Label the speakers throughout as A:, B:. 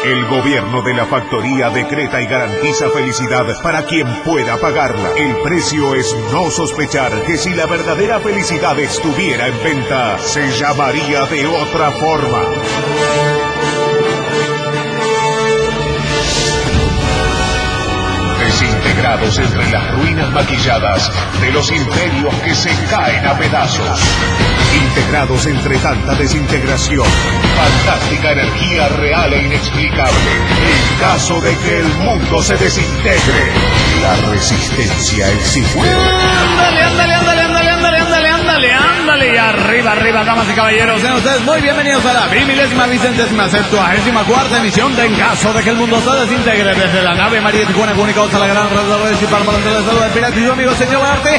A: El gobierno de la factoría decreta y garantiza felicidad para quien pueda pagarla. El precio es no sospechar que si la verdadera felicidad estuviera en venta, se llamaría de otra forma. Desintegrados entre las ruinas maquilladas de los imperios que se caen a pedazos. Integrados entre tanta desintegración, fantástica energía real e inexplicable. En caso de que el mundo se desintegre, la resistencia existe.
B: Ándale, y arriba, damas y caballeros, sean ustedes muy bienvenidos a la 1070ª emisión de En caso de que el mundo se desintegre, desde la nave María de Tijuana, comunicados a la gran red de redes y para de salud del pirata y su amigo señor Arte.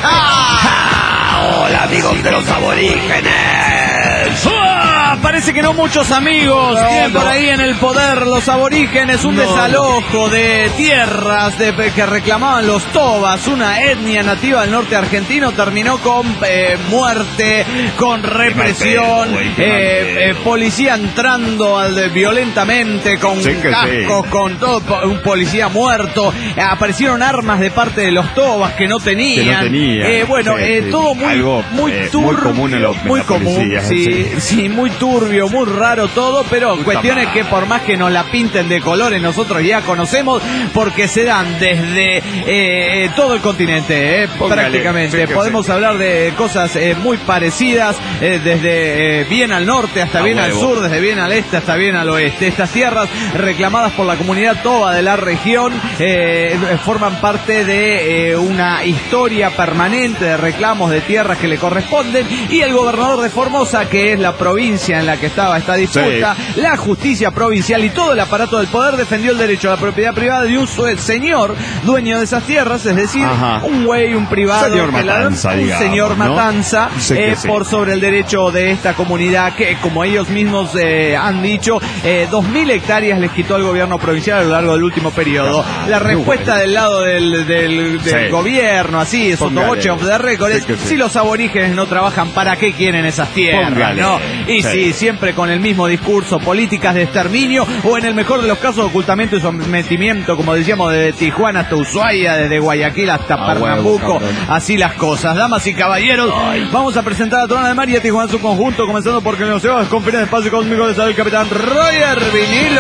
C: Hola amigos de los aborígenes.
B: Parece que no muchos amigos tienen por ahí en el poder los aborígenes. Un desalojo de tierras que reclamaban los tobas, una etnia nativa del norte argentino, terminó con muerte, con represión, policía entrando violentamente con cascos, con todo, un policía muerto. Aparecieron armas de parte de los tobas que no tenían. Todo muy turbio, muy común en
C: muy común,
B: sí, muy turbio, muy raro todo, pero cuestiones que por más que nos la pinten de colores nosotros ya conocemos, porque se dan desde todo el continente, prácticamente. Podemos hablar de cosas muy parecidas, desde bien al norte hasta bien al sur, desde bien al este hasta bien al oeste. Estas tierras reclamadas por la comunidad toba de la región forman parte de una historia permanente de reclamos de tierras que le corresponden, y el gobernador de Formosa, que es la provincia en la que estaba esta disputa, la justicia provincial y todo el aparato del poder defendió el derecho a la propiedad privada de un señor dueño de esas tierras, es decir, un privado, señor Matanza, por sobre el derecho de esta comunidad que, como ellos mismos han dicho, 2.000 hectáreas les quitó el gobierno provincial a lo largo del último periodo. La respuesta del lado del gobierno, así, sotoboche of the record, es: si los aborígenes no trabajan, ¿para qué quieren esas tierras? ¿No? Y sí, siempre con el mismo discurso, políticas de exterminio, o en el mejor de los casos, ocultamiento y sometimiento, como decíamos, desde Tijuana hasta Ushuaia, desde Guayaquil hasta Pernambuco, así las cosas. Damas y caballeros, vamos a presentar a Trona de María Tijuana en su conjunto, comenzando porque en los océanos confinan espacio cósmico les sale el capitán Roger Vinilo.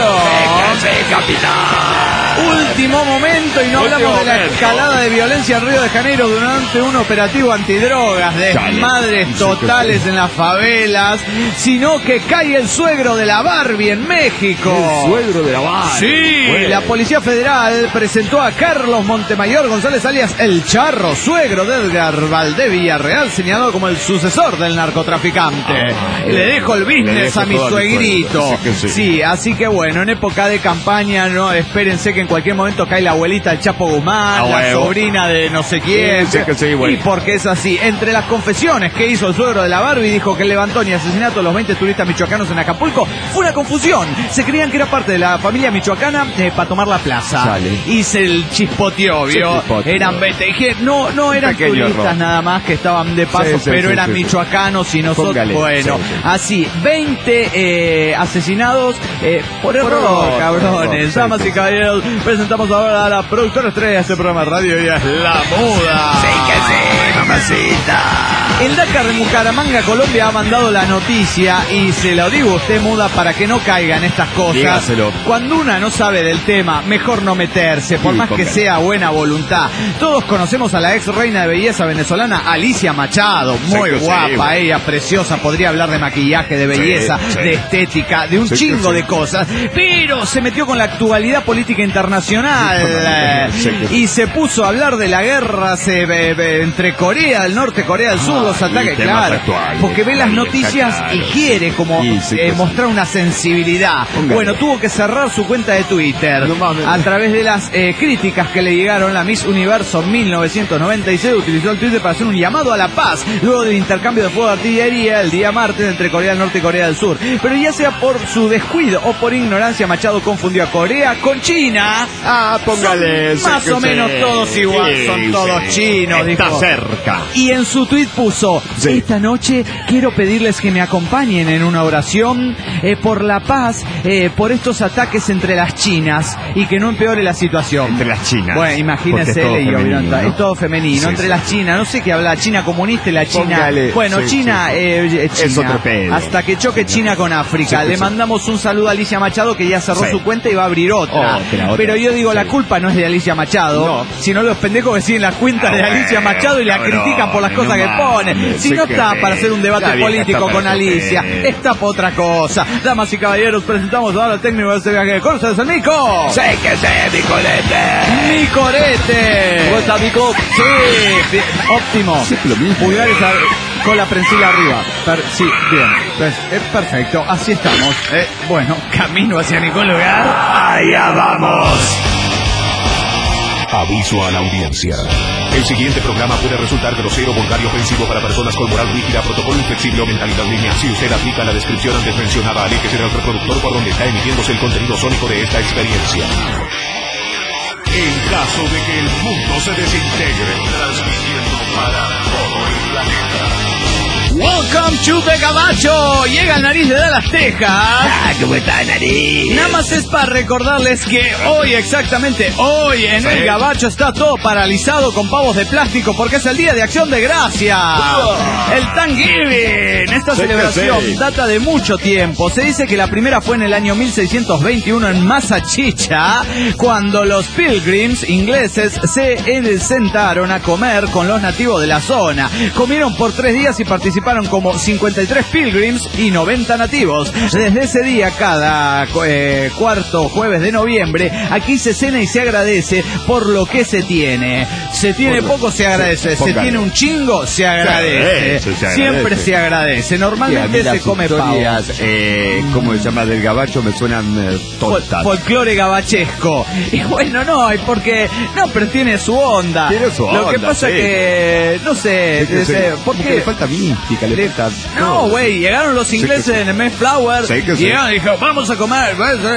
C: Capitán.
B: Último momento, y no hablamos de la escalada de violencia en Río de Janeiro durante un operativo antidrogas, desmadres totales en las favelas, sino que cae el suegro de la Barbie en México.
C: El suegro de la Barbie.
B: Sí, la Policía Federal presentó a Carlos Montemayor González, alias El Charro, suegro de Edgar Valdés Villarreal, señalado como el sucesor del narcotraficante. Le dejo el business a mi suegrito. Sí, así que bueno, en época de campaña, no espérense que en cualquier momento cae la abuelita del Chapo Guzmán, la sobrina de no sé quién. Y porque es así. Entre las confesiones que hizo el suegro de la Barbie, dijo que el levantón y asesinato de los 20 turistas michoacanos en Acapulco fue una confusión. Se creían que era parte de la familia michoacana para tomar la plaza. Y se chispoteó, ¿vio? Eran 20. Dije, no eran turistas nada más que estaban de paso, pero eran michoacanos y nosotros, así, 20 asesinados por error, cabrones. Damas y caballeros, presentamos ahora a la productora estrella de este programa de radio, y es La Muda.
C: Sí que sí, mamacita.
B: El Dakar de Bucaramanga, Colombia, ha mandado la noticia, y se lo digo a usted, Muda, para que no caigan estas cosas.
C: Dígaselo.
B: Cuando una no sabe del tema, mejor no meterse, por más que sea buena voluntad. Todos conocemos a la ex reina de belleza venezolana, Alicia Machado, muy guapa, ella, preciosa, podría hablar de maquillaje, de belleza, de estética, de un chingo de cosas, pero se metió con la actualidad política internacional y se puso a hablar de la guerra entre Corea del Norte y Corea del Sur, los ataques, claro, porque ve las noticias y quiere como mostrar una sensibilidad. Bueno, tuvo que cerrar su cuenta de Twitter a través de las críticas que le llegaron. La Miss Universo 1996 utilizó el Twitter para hacer un llamado a la paz luego del intercambio de fuego de artillería el día martes entre Corea del Norte y Corea del Sur. Pero ya sea por su descuido o por ignorancia, Machado confundió a Corea con China.
C: Póngale.
B: Más o menos todos igual, son todos chinos.
C: Está cerca.
B: Y en su tweet puso: Coso,
C: Sí.
B: esta noche quiero pedirles que me acompañen en una oración por la paz, por estos ataques entre las chinas y que no empeore la situación.
C: Entre las chinas.
B: Bueno, imagínense,
C: Porque es todo femenino, ¿no?
B: es todo femenino.
C: Sí,
B: entre
C: sí.
B: las chinas, no sé qué habla, China comunista y la China.
C: Póngale,
B: Bueno,
C: sí,
B: China,
C: sí.
B: China.
C: Es otro pedo.
B: Hasta que choque China con África.
C: Sí,
B: Le
C: sí.
B: mandamos un saludo a Alicia Machado, que ya cerró
C: Sí.
B: su cuenta y va a abrir otra.
C: Otra.
B: Pero yo digo, la
C: Sí.
B: culpa no es de Alicia Machado,
C: No.
B: sino los pendejos que siguen las cuentas de Alicia Machado y la
C: cabrón,
B: critican por las
C: no
B: cosas que
C: mames,
B: pone. Si
C: sí
B: no
C: que
B: está
C: sí.
B: para hacer un debate
C: La vieja
B: político
C: está
B: con
C: para
B: Alicia,
C: joder.
B: está para otra cosa. Damas y caballeros, presentamos ahora al técnico de este viaje. ¿Con ustedes el Mico?
C: ¡Sí que sí, mi colete!
B: ¡Micorete!
C: ¿Cómo está, Mico?
B: Sí, bien, óptimo.
C: Siempre lo mismo.
B: Pulgares con la prensil arriba. Sí, bien. Pues, perfecto, así estamos. Bueno, camino hacia ningún lugar.
C: ¡Allá vamos!
A: Aviso a la audiencia. El siguiente programa puede resultar grosero, vulgar y ofensivo para personas con moral rígida, protocolo inflexible o mentalidad lineal. Si usted aplica la descripción antes mencionada, aléjese del reproductor por donde está emitiéndose el contenido sónico de esta experiencia. En caso de que el mundo se desintegre, transmitiendo para todo el planeta.
B: Welcome to the Gabacho. Llega el nariz de Dallas, Texas.
C: ¡Ah, cómo está, nariz!
B: Nada más es para recordarles que hoy, exactamente hoy, en el Gabacho está todo paralizado con pavos de plástico porque es el Día de Acción de Gracias. El Thanksgiving. Esta
C: Sí que
B: celebración
C: sí.
B: data de mucho tiempo. Se dice que la primera fue en el año 1621 en Massachusetts, cuando los pilgrims ingleses se sentaron a comer con los nativos de la zona. Comieron por 3 días y participaron como 53 pilgrims y 90 nativos. Desde ese día, cada cuarto jueves de noviembre, aquí se cena y se agradece por lo que se tiene. Se tiene
C: Por lo-
B: poco, se agradece. Se
C: póngale.
B: tiene un chingo, se agradece.
C: agradece, se
B: Siempre
C: agradece.
B: se agradece.
C: Sí, a
B: Normalmente
C: mí
B: se
C: las
B: come pavo.
C: historias, ¿cómo se llama? Del gabacho me suenan tontas.
B: Folclore gabachesco. Y bueno, no, y porque... No, pero tiene su onda.
C: Tiene su
B: Lo que
C: onda,
B: pasa
C: sí.
B: que... No sé,
C: Sí que sí.
B: ¿por
C: Como que
B: qué?
C: le falta mística, le falta...
B: No, güey, llegaron los ingleses
C: Sí que sí.
B: en el Mayflower,
C: Sí que sí.
B: llegaron y dijeron, vamos a comer,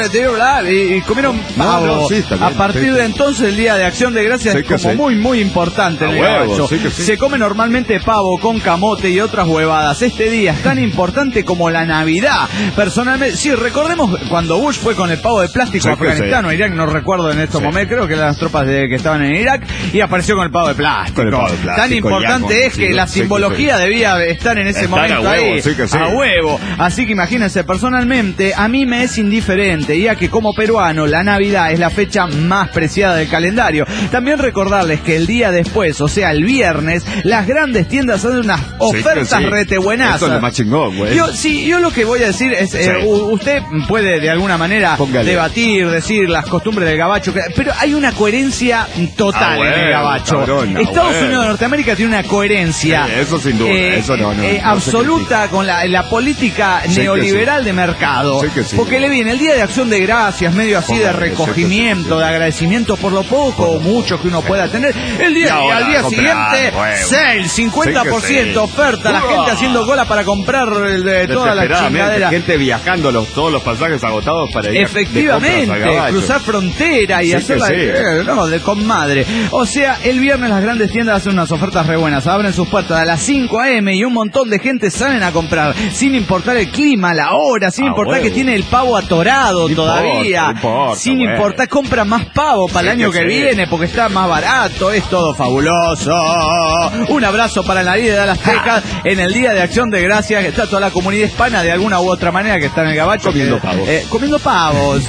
B: y comieron pavo.
C: No, sí, está bien,
B: A partir
C: sí, sí.
B: de entonces el Día de Acción de Gracias
C: Sí
B: es
C: que
B: como
C: sí.
B: muy, muy importante en
C: A
B: el
C: huevo,
B: Gabacho.
C: sí que sí.
B: Se come normalmente pavo con camote y otras huevadas. Este día es tan importante como la Navidad. Personalmente, sí, recordemos cuando Bush fue con el pavo de plástico
C: Sí
B: a
C: que
B: Afganistán
C: sí.
B: o Irak, no recuerdo en estos
C: Sí.
B: momentos, creo que eran las tropas que estaban en Irak, y apareció con el pavo de plástico.
C: Con el pavo de plástico,
B: Tan
C: ya
B: importante
C: con-
B: es que
C: sí,
B: la
C: sí que
B: simbología debía estar en ese
C: Estar a
B: momento
C: huevo,
B: ahí.
C: sí que sí.
B: A huevo. Así que imagínense, personalmente, a mí me es indiferente, ya que como peruano, la Navidad es la fecha más preciada del calendario. También recordarles que el día después, o sea, el viernes, las grandes tiendas hacen unas ofertas
C: sí.
B: rete buenazas.
C: Eso es lo más chingón, güey.
B: Yo lo que voy a decir es, usted puede de alguna manera
C: Póngale.
B: debatir, decir las costumbres del gabacho, pero hay una coherencia total en el
C: bueno,
B: gabacho.
C: cabrón,
B: Estados
C: bueno.
B: Unidos de Norteamérica tiene una coherencia
C: Sí, eso sin duda, eso no se
B: absoluta con la política
C: Sí que
B: neoliberal
C: sí.
B: de mercado.
C: Sí que sí.
B: Porque le viene el Día de Acción de Gracias, medio así de
C: Póngale,
B: recogimiento,
C: sí que sí.
B: de agradecimiento por lo poco o mucho que uno pueda tener. El día
C: Y ahora
B: al día
C: comprar,
B: siguiente,
C: huevo.
B: sale, 50%
C: Sí que sí.
B: oferta, la gente haciendo cola para comprar toda la
C: Desesperadamente,
B: chingadera.
C: gente viajando todos los pasajes agotados para ir de
B: Efectivamente,
C: compras al Gabacho.
B: cruzar frontera y
C: Sí
B: hacerla
C: que sí.
B: no, de con madre. O sea, el viernes las grandes tiendas hacen unas ofertas re buenas, abren sus puertas a las 5 a.m. y un montón de gente salen a comprar, sin importar el clima, la hora, sin importar
C: huevo.
B: que tiene el pavo atorado
C: No importa,
B: todavía,
C: no importa,
B: sin
C: huevo.
B: importar, compra más pavo para el
C: Sí
B: año
C: que
B: que
C: sí.
B: viene porque está más barato, es todo fabuloso. Un abrazo para el nariz de Dallas, Texas, en el Día de Acción de Gracias, que está toda la comunidad hispana de alguna u otra manera que está en el Gabacho.
C: Comiendo
B: que-
C: pavo.
B: comiendo pavos.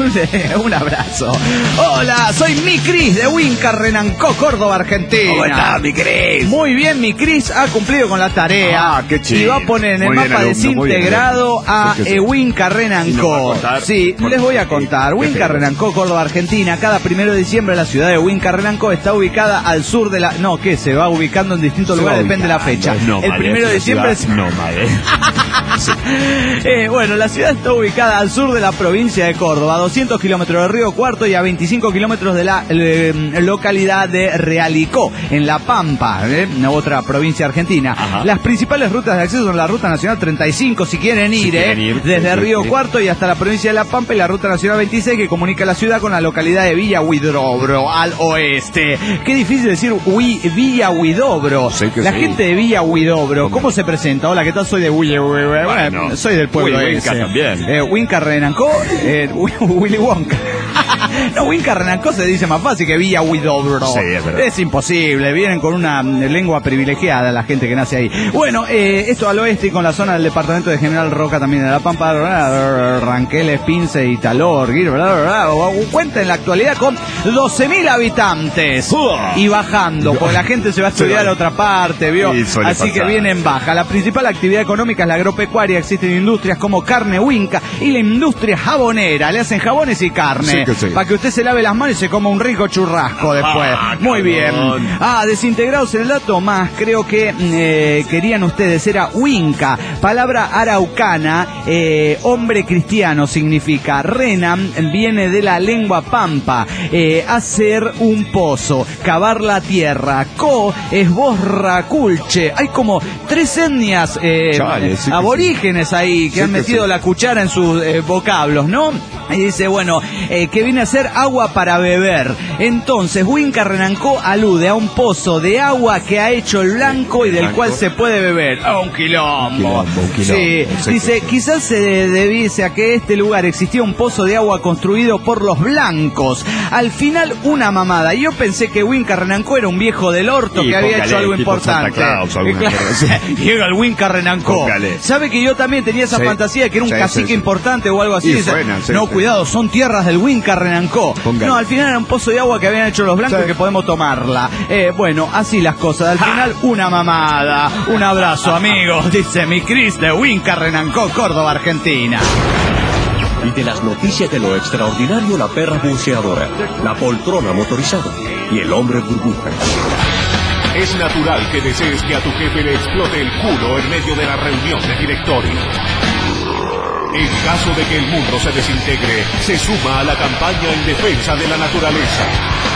B: Un abrazo. Hola, soy mi Cris de Winca, Renancó, Córdoba, Argentina.
C: ¿Cómo está, mi Cris?
B: Muy bien, mi Cris ha cumplido con la tarea.
C: Ah, qué chido.
B: Y va a poner en el
C: Muy bien,
B: mapa
C: alumno, muy bien,
B: desintegrado
C: alumno.
B: a
C: Sí que sí.
B: Winca,
C: ¿Y nos va a
B: Renancó.
C: contar?
B: Sí,
C: Por
B: les voy a
C: qué?
B: contar.
C: Qué
B: Winca,
C: feo.
B: Renancó, Córdoba, Argentina. Cada 1 de diciembre la ciudad de Winca, Renancó está ubicada al sur de la... No, ¿qué? Se va ubicando en distintos
C: Se va
B: lugares, depende de la
C: ubicando,
B: fecha.
C: es nómade,
B: El 1 de
C: es
B: diciembre
C: una
B: es...
C: ciudad nómade.
B: Bueno, la ciudad está ubicada al sur de la provincia de Córdoba, a 200 kilómetros de Río Cuarto y a 25 kilómetros de la localidad de Realicó, en La Pampa, otra provincia argentina.
C: Ajá.
B: Las principales rutas de acceso son la Ruta Nacional 35, si quieren ir, desde Río Cuarto y hasta la provincia de La Pampa, y la Ruta Nacional 26, que comunica la ciudad con la localidad de Villa Huidobro, al oeste. Qué difícil decir Villa Huidobro. La gente de Villa Huidobro, ¿cómo se presenta? Hola, ¿qué tal? Soy de Villa Huidobro. Bueno, soy del pueblo ese.
C: Winca también.
B: Winca Renancó, Willy Wonka. No, Winca Renancó se dice más fácil que Villa Huidobro.
C: Sí, es verdad.
B: Es imposible, vienen con una lengua privilegiada la gente que nace ahí. Bueno, esto al oeste y con la zona del departamento de General Roca también de La Pampa, Ranqueles, Pince y Talor. Cuenta en la actualidad con 12.000 habitantes. Y bajando, porque la gente se va a estudiar a otra parte, ¿vio? Así que viene en baja. La principal actividad económica es la agropecuaria. Existen industrias como Carne Winca y la industria jabonera. Le hacen jabones y carne. Para que usted se lave las manos y se coma un rico churrasco después. Muy bien. Desintegrados en el dato más, creo que querían ustedes, era Winca, palabra araucana, hombre cristiano significa. Renan viene de la lengua pampa, hacer un pozo, cavar la tierra. Co es borraculche. Hay como 3 etnias aborígenes ahí que han metido la cuchara en sus vocablos, ¿no? Y dice, bueno, que viene a ser agua para beber. Entonces, Winca Renancó alude a un pozo de agua que ha hecho el blanco y del cual se puede beber. Un quilombo. Sí, dice, quizás se debiese a que este lugar existía un pozo de agua construido por los blancos. Al final, una mamada. Yo pensé que Winca Renancó era un viejo del orto que había hecho algo importante. Llega el Winca Renancó. ¿Sabe que yo también tenía esa fantasía de que era un cacique importante o algo así? Dice, no, cuidado, son tierras del Winca Renancó. No, al final era un pozo de agua que habían hecho los blancos y que podemos tomarla. Bueno, así las cosas. Al final, una mamada. Un abrazo, amigos, dice mi Cris de Winca Renancó, Córdoba, Argentina.
D: Y de las noticias de lo extraordinario, la perra buceadora, la poltrona motorizada y el hombre burbuja.
A: Es natural que desees que a tu jefe le explote el culo en medio de la reunión de directorio. En caso de que el mundo se desintegre, se suma a la campaña en defensa de la naturaleza.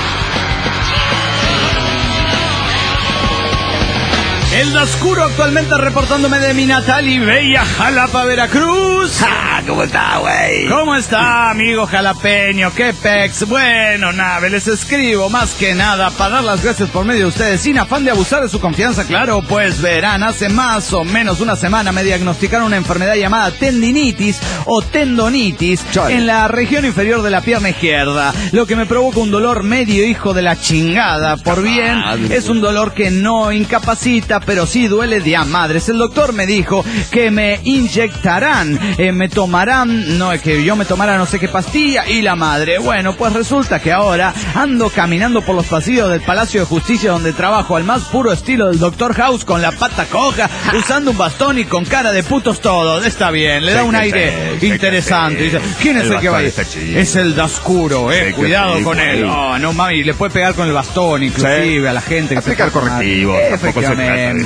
B: El Dascuro actualmente reportándome de mi natal y bella Jalapa, Veracruz.
C: ¿Cómo está, güey?
B: ¿Cómo está, amigo jalapeño? ¿Qué pex? Bueno, nave, les escribo más que nada para dar las gracias por medio de ustedes, sin afán de abusar de su confianza, claro, pues verán, hace más o menos una semana me diagnosticaron una enfermedad llamada tendinitis o tendonitis en la región inferior de la pierna izquierda, lo que me provoca un dolor medio hijo de la chingada. Por bien, es un dolor que no incapacita, pero sí duele de a madres. El doctor me dijo que me inyectarán, me tomarán, no es que yo me tomara no sé qué pastilla y la madre. Bueno, pues resulta que ahora ando caminando por los pasillos del Palacio de Justicia donde trabajo al más puro estilo del Dr. House, con la pata coja, usando un bastón y con cara de putos todos. Está bien, le da un aire interesante. Dice, ¿quién es el que va a ir? Es el Dascuro, cuidado con él. No, mami, le puede pegar con el bastón inclusive a la gente que
C: aplicar correctivo.
B: Efectivamente.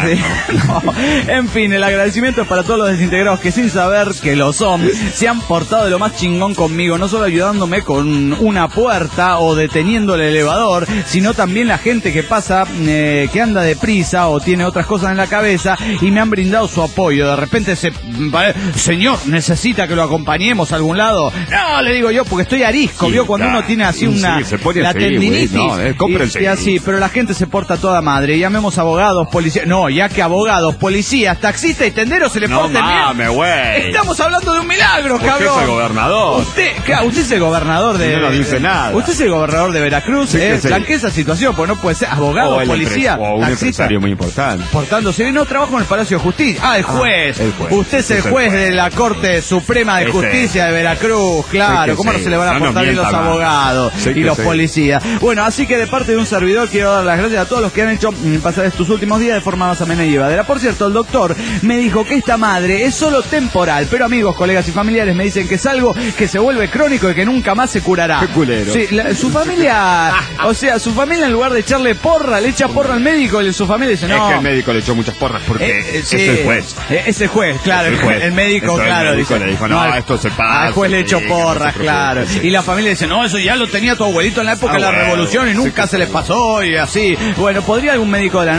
B: No. En fin, el agradecimiento es para todos los desintegrados que sin saber que lo son, se han portado de lo más chingón conmigo, no solo ayudándome con una puerta o deteniendo el elevador, sino también la gente que pasa, que anda deprisa o tiene otras cosas en la cabeza y me han brindado su apoyo. De repente señor, ¿necesita que lo acompañemos a algún lado? No, le digo yo, porque estoy arisco, ¿vio? Cuando uno tiene así la tendinitis y así, pero la gente se porta toda madre. Llamemos abogados, policías, no, ya que abogados, policías, taxistas y tenderos se le porten bien. Estamos hablando de un milagro, cabrón.
C: Usted es el gobernador.
B: Usted es el gobernador de...
C: No nos dice nada.
B: Usted es el gobernador de Veracruz, Blanquee esa situación, pues no puede ser abogado, policía,
C: o un empresario muy importante.
B: Portándose bien, no trabajo en el Palacio de Justicia. El juez. Usted es el juez de la Corte Suprema de Justicia de Veracruz, claro. ¿Cómo no se le van a portar bien los abogados y los policías? Bueno, así que de parte de un servidor quiero dar las gracias a todos los que han hecho pasar estos últimos días de forma más amena y llevadera. Por cierto, el doctor me dijo que esta madre es solo temporal, pero amigos, colegas y familiares me dicen que es algo que se vuelve crónico y que nunca más se curará.
C: Qué culero.
B: Sí, su familia, o sea, su familia en lugar de echarle porra, le echa porra al médico y su familia dice, no.
C: Es que el médico le echó muchas porras porque es el juez.
B: Es el juez, claro, el médico, claro.
C: El médico le dijo, no, esto se pasa.
B: Al juez le echó porras, claro. Y la familia dice, no, eso ya lo tenía tu abuelito en la época de la revolución y nunca se les pasó y así. Bueno, ¿podría algún médico de la nave confirmar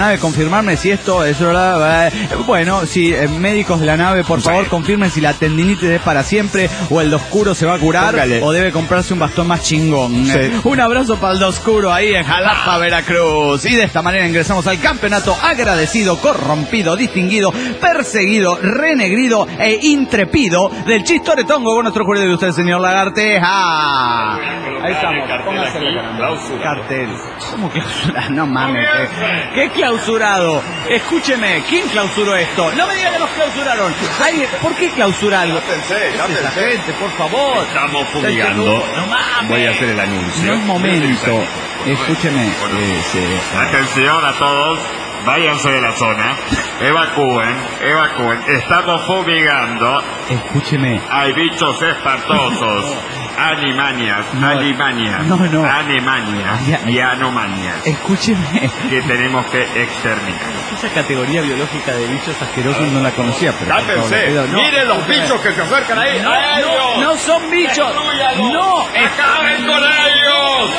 B: confirmarme si esto es verdad. Bueno, si médicos de la nave, por favor, confirmen si la tendinitis es para siempre o el Doscuro se va a curar.
C: Póngale.
B: O debe comprarse un bastón más chingón.
C: Sí.
B: Un abrazo para el Doscuro ahí en Jalapa, Veracruz. Y de esta manera ingresamos al campeonato agradecido, corrompido, distinguido, perseguido, renegrido e intrepido del Chistoretongo con nuestro jurado de usted, señor Lagarteja. Ahí estamos, póngase el cartel. ¿Cómo clausurado? No mames, ¿qué clausurado? Escúcheme, ¿quién clausuró esto? No me digan que los clausuraron. Ay, ¿por qué clausuraron? Esa gente, por favor.
E: Estamos fumigando.
B: No mames.
C: Voy a hacer el anuncio.
B: No es momento. Escúcheme.
E: Atención a todos, váyanse de la zona, evacúen. Estamos fumigando.
B: Escúcheme.
E: Hay bichos espantosos, animanias,
B: No.
E: anemanias y anomanias
B: Escúcheme.
E: que tenemos que exterminar.
B: Esa categoría biológica de bichos asquerosos no la conocía, pero...
E: Miren los bichos que se acercan ahí.
B: No son bichos. No,
E: ¡Acaben con ellos!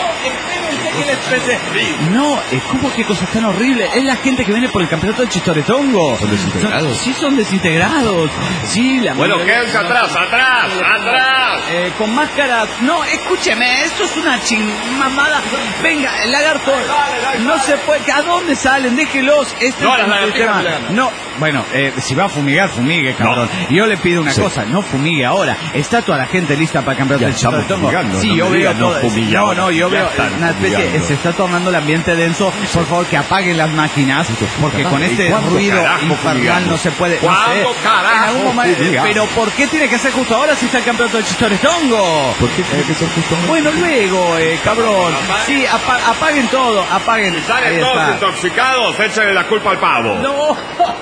B: No, ¿cómo qué cosas tan horribles? Es la gente que viene por el campeonato del Chistoretongo.
C: ¿Son desintegrados?
B: Sí, son desintegrados. Sí, la
E: Bueno,
B: mayoría-
E: quédense atrás.
B: Con máscaras. No, escúcheme, esto es una mamada. Venga, el lagarto. No se puede. ¿A dónde salen? Déjelos. Este
E: No,
B: es
E: las
B: el
E: lagartijas
B: tema.
E: no le ganan.
B: No, bueno, si va a fumigar, fumigue, cabrón. Y yo le pido una cosa, no fumigue ahora. Está toda la gente lista para el campeonato
C: Ya
B: del
C: estamos
B: Chistoretongo.
C: fumigando,
B: Sí,
C: no
B: yo
C: me
B: veo
C: diga, no
B: todo.
C: fumigue
B: No,
C: ahora.
B: yo
C: Ya
B: veo
C: están
B: una especie.
C: fumigando.
B: Se está tornando el ambiente denso. Por favor, que apaguen las máquinas, porque con
C: ¿Y
B: este
C: cuándo
B: ruido
C: carajo
B: infernal
C: fumigamos?
B: no se puede.
E: ¿Cuándo carajo
B: En algún momento.
C: fumigamos?
B: Pero ¿por qué tiene que ser justo ahora si está el campeonato del Chistoretongo?
C: ¿Por qué tiene que ser justo ahora?
B: Bueno, luego, cabrón. Sí, apaguen todo, apaguen. Ahí
E: Salen todos
B: está.
E: intoxicados, échenle la culpa al pavo.
B: No.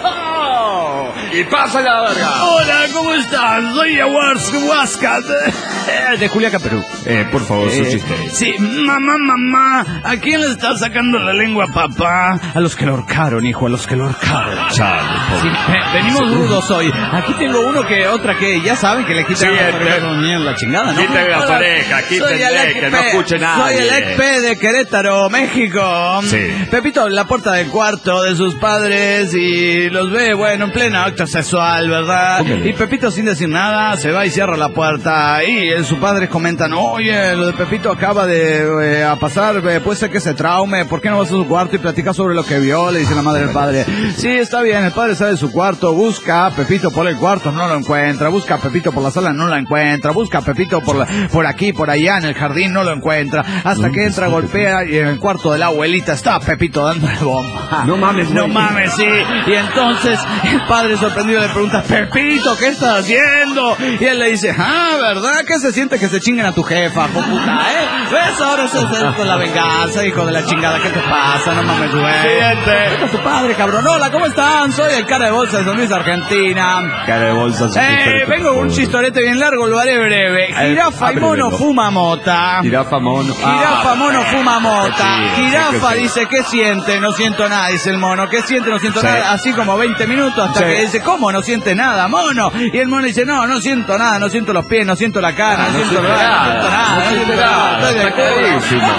E: Y pásale a la verga.
B: Hola, ¿cómo están? Soy Awards Huasca de Juliaca, Perú.
C: Por favor, su chiste.
B: Sí, mamá, ¿a quién le está sacando la lengua, papá? A los que lo ahorcaron, hijo, a los que lo ahorcaron.
C: Chale, pobre.
B: Sí, venimos rudos hoy. Aquí tengo uno que ya saben que le quitan
E: Sí,
B: la chingada, ¿no?
E: Quítenle las
B: Hola,
E: orejas,
B: soy
E: quítenle,
B: el
E: que no
B: XP,
E: escuche nadie.
B: Soy el XP de Querétaro, México.
C: Sí.
B: Pepito abre la puerta del cuarto de sus padres y los ve, bueno, en pleno acto sexual, ¿verdad?
C: Póngale.
B: Y Pepito, sin decir nada, se va y cierra la puerta. Y sus padres comentan, oye, lo de Pepito acaba de pasar, puede ser que se traume, ¿por qué no vas a su cuarto y platicas sobre lo que vio? Le dice la madre al padre. Sí, está bien, el padre sale de su cuarto, busca a Pepito por el cuarto, no lo encuentra, busca a Pepito por la sala, no lo encuentra, busca a Pepito por aquí, por allá, en el jardín, no lo encuentra, hasta que entra, golpea y en el cuarto de la abuelita está Pepito dándole bomba.
C: No mames,
B: No
C: güey.
B: mames, sí. Y entonces el padre sorprendido le pregunta, Pepito, ¿qué estás haciendo? Y él le dice, ¿verdad? ¿Qué se siente que se chinguen a tu jefa, puta, ¿Ves? Ahora eso es con la venganza, hijo de la chingada. ¿Qué te pasa? No mames, güey. Vete a tu padre, cabrón. Hola, ¿cómo están? Soy el cara de bolsa de San Luis, Argentina.
C: Cara de bolsa, su chiste.
B: Vengo con un chistorete bien largo, lo haré breve. Jirafa y mono
C: ábremelo.
B: fuma mota.
C: Jirafa, mono.
B: Jirafa, mono, fuma mota.
C: qué chido,
B: Jirafa
C: qué chido.
B: dice, ¿qué siente? No siento nada, dice el mono. ¿Qué siente? No siento
C: Sí.
B: nada. Así como 20 minutos hasta
C: Sí.
B: que dice, ¿cómo no siente nada, mono? Y el mono dice, no siento nada, no siento los pies, no siento la cara, no siento nada, no siento nada, no siento nada. Estoy de
C: Clarísimo.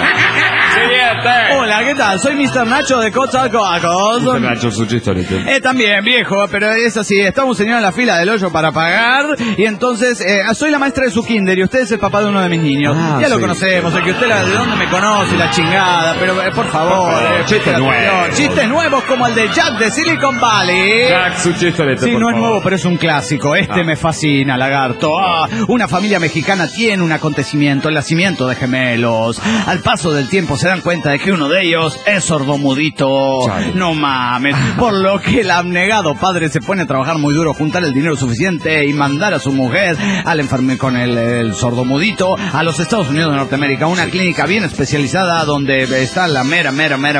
B: Hola, ¿qué tal? Soy Mr. Nacho de Coatzacoalcos.
C: Usted, Nacho, su chiste.
B: También, viejo, pero es así. Está un señor en la fila del hoyo para pagar. Y entonces, soy la maestra de su kinder y usted es el papá de uno de mis niños. Ya lo
C: sí.
B: conocemos, el que usted de dónde me conoce, la chingada. Pero, por favor,
C: chistes nuevos.
B: Chistes nuevos como el de Jack de Silicon Valley.
C: Jack, su chiste.
B: Sí, no es nuevo, pero es un clásico. Me fascina, lagarto. Una familia mexicana tiene un acontecimiento, el nacimiento de gemelos. Al paso del tiempo se dan cuenta de que uno de ellos es sordomudito.
C: Chale.
B: No mames. Por lo que el abnegado padre se pone a trabajar muy duro, juntar el dinero suficiente y mandar a su mujer al enfermo con el sordomudito a los Estados Unidos de Norteamérica, una clínica bien especializada donde está la mera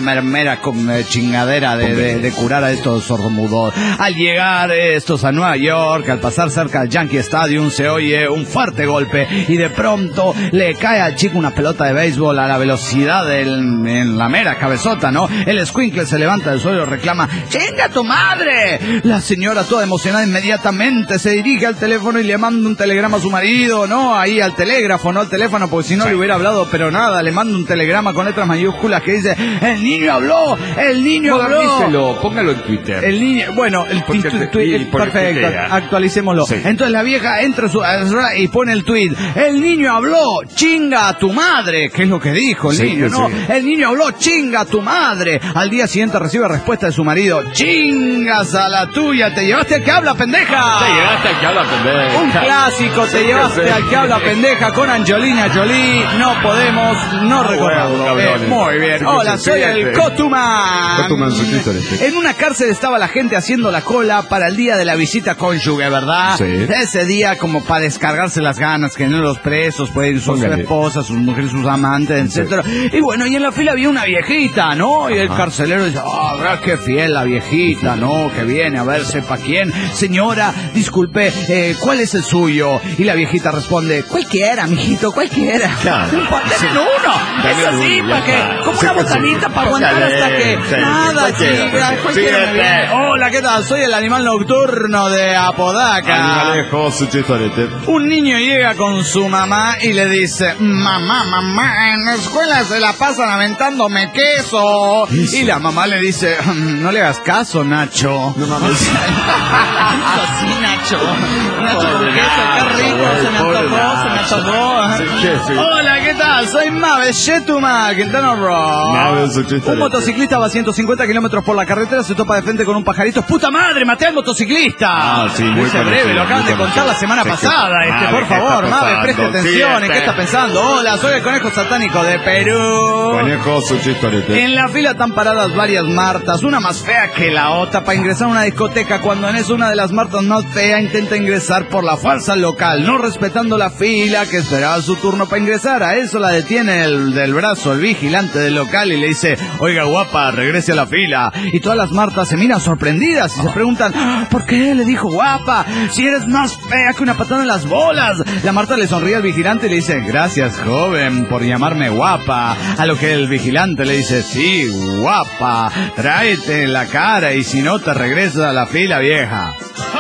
B: chingadera de curar a estos sordomudos. Al llegar estos a Nueva York, al pasar cerca del Yankee Stadium, se oye un fuerte golpe y de pronto le cae al chico una pelota de béisbol a la velocidad del en la mera cabezota, ¿no? El escuincle se levanta del suelo y reclama, ¡chinga tu madre! La señora, toda emocionada, inmediatamente se dirige al teléfono y le manda un telegrama a su marido, ¿no? Ahí al telégrafo, no al teléfono, porque si no le hubiera hablado, pero nada, le manda un telegrama con letras mayúsculas que dice, ¡el niño habló! ¡El niño habló!
C: Póngalo en Twitter.
B: El niño, bueno, perfecto, actualicémoslo.
C: Sí.
B: Entonces la vieja entra y pone el tweet, el niño habló, chinga a tu madre, que es lo que dijo el niño, ¿no?
C: Sí.
B: El niño habló, chinga a tu madre. Al día siguiente recibe respuesta de su marido, chingas a la tuya, te llevaste al que habla, pendeja.
E: Te llevaste al que habla, pendeja.
B: Un clásico, te llevaste al que habla, pendeja, con Angelina Jolie, no podemos no recordarlo. Muy bien, hola, soy el Cotuman.
C: Cotuman, su Twitter.
B: En una cárcel estaba la gente haciendo la cola para el día de la visita cónyuge, ¿verdad?
C: Sí.
B: Ese día como para descargarse las ganas que no los presos pueden ir sus esposas, sus mujeres, sus amantes, etcétera. Y bueno, y en la fila había una viejita, ¿no? Y el carcelero dice, verá qué fiel la viejita, ¿no? Que viene a ver sepa quién. Señora, disculpe, ¿cuál es el suyo? Y la viejita responde, cualquiera, mijito, cualquiera.
C: Claro.
B: Denme uno. Es así, para que, como una botanita para aguantar hasta que nada, chica, cualquiera me viene. Hola, ¿qué tal? Soy el animal nocturno de Apodaca.
C: Animalejo, su chistorete.
B: Un niño llega con su mamá y le dice, mamá, en la escuela se la pasan aventándome queso. Y la mamá le dice, no le hagas caso, Nacho.
C: No mames.
B: Así, Nacho. Nacho con queso, qué rico, se me antojó. Hola, ¿qué tal? Soy Mabe Shetuma, Quintana Roo. Un motociclista va a 150 kilómetros por la carretera, se topa de frente con un pajarito. ¡Puta madre, maté al motociclista!
C: Sí, muy
B: Dice breve, lo acaban de contar la semana pasada. Por favor, Mabe, preste atención. ¿En qué está pensando? Hola, soy el conejo satánico de Perú.
C: Conejo, su chistorete.
B: En la fila están paradas varias Martas, una más fea que la otra, para ingresar a una discoteca, cuando en eso una de las Martas más fea intenta ingresar por la falsa local, no respetando la fila que esperaba su turno para ingresar. A eso la detiene del brazo el vigilante del local y le dice, oiga guapa, regrese a la fila. Y todas las Martas se miran sorprendidas y se preguntan, ¿por qué le dijo guapa? Si eres más fea que una patada en las bolas. La Marta le sonríe al vigilante y le dice, gracias joven por llamarme guapa. A lo que el vigilante le dice, sí, guapa, tráete la cara y si no te regresas a la fila vieja.